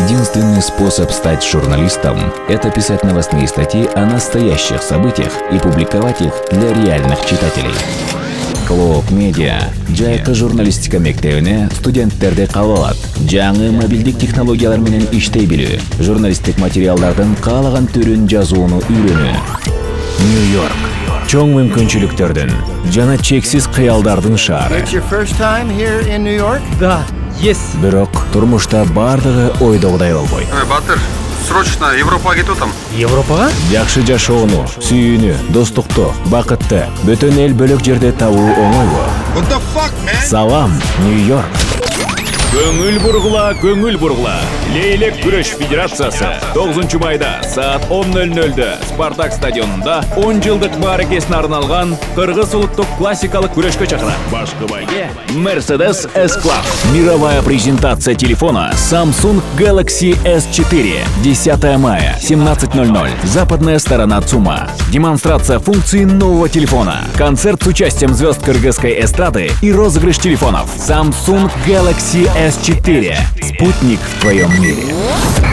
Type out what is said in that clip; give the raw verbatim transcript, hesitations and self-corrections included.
Единственный способ стать журналистом – это писать новостные статьи о настоящих событиях и публиковать их для реальных читателей. Клоук Медиа жайкы журналистика мектебине студенттерди кабыл алат. Жаңы мобилдик технологиялар менен иштей билүү, журналисттик материалдардын каалаган түрүн жазууну үйрөнүү. Нью-Йорк – чоң мүмкүнчүлүктөрдүн жана чексиз кыялдардын шаары. Да, yes. Бирок турмушта бардыгы ойдогудай болбойт. Батыр, срочно Европага кетип атам. Европага? Жакшы жашоону, сүйүүнү, достукту, бакытты бүтүн эл бөлөк жерде табуу оңойбу? Салам, Нью-Йорк. Көңүл бургула, көңүл бургула. Лейлек күрөш федерациясы тогузунчу майда саат он ноль нольдө Спартак стадионунда он жылдык мааракесине арналган кыргыз улуттук классикалык күрөшкө чакырат. Башкы байге Mercedes S-Class. Мировая презентация телефона Samsung Galaxy эс четыре. десятое мая, семнадцать ноль ноль. Западная сторона ЦУМа. Демонстрация функций нового телефона. Концерт с участием звезд кыргызской эстрады и розыгрыш телефонов. Samsung Galaxy эс четыре. Спутник в твоем мире.